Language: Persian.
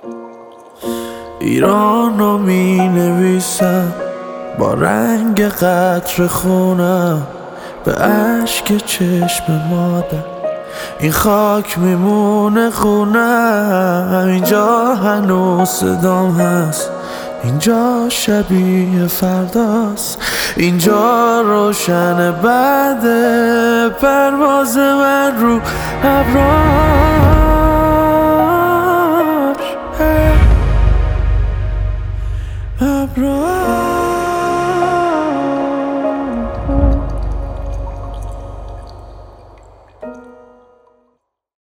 ایرانو می نویسم با رنگ قطر خونم، به اشک چشم مادر این خاک میمونه خونم. اینجا هنوز صدام هست، اینجا شبیه فرداست، اینجا روشن بعد پرواز من رو ابرار.